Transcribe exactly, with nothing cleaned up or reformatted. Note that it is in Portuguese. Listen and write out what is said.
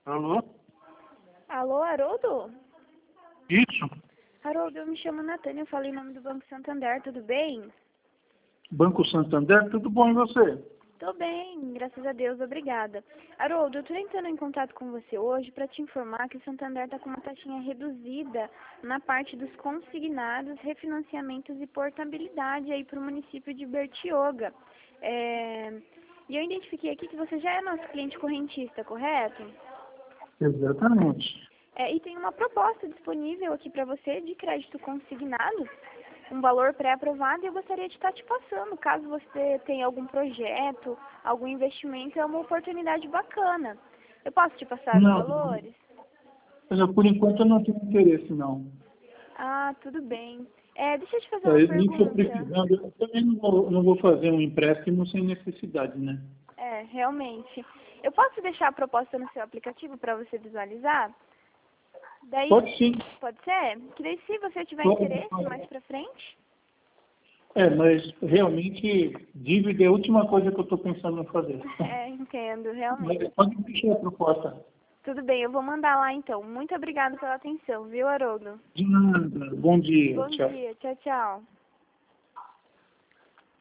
Alô? Alô, Haroldo? Isso? Haroldo, eu me chamo Natânia, eu falei em nome do Banco Santander, tudo bem? Banco Santander, tudo bom e você? Tô bem, graças a Deus, obrigada. Haroldo, eu tô entrando em contato com você hoje para te informar que o Santander tá com uma taxinha reduzida na parte dos consignados, refinanciamentos e portabilidade aí para o município de Bertioga. É... E eu identifiquei aqui que você já é nosso cliente correntista, correto? Exatamente. É, e tem uma proposta disponível aqui para você de crédito consignado, um valor pré-aprovado, e eu gostaria de estar te passando, caso você tenha algum projeto, algum investimento, é uma oportunidade bacana. Eu posso te passar os Não, valores? mas por enquanto eu não tenho interesse, não. Ah, tudo bem. É, deixa eu te fazer É, uma eu nem estou pergunta. precisando, eu também não vou, não vou fazer um empréstimo sem necessidade, né? É, realmente. Eu posso deixar a proposta no seu aplicativo para você visualizar? Daí, Pode sim. pode ser? Que daí, se você tiver Pode, interesse pode. mais para frente... É, mas realmente dívida é a última coisa que eu estou pensando em fazer. É, entendo, Mas realmente. pode deixar a proposta. Tudo bem, eu vou mandar lá então. Muito obrigada pela atenção, viu, Haroldo? De nada. Bom dia. Bom Tchau. dia, tchau, tchau.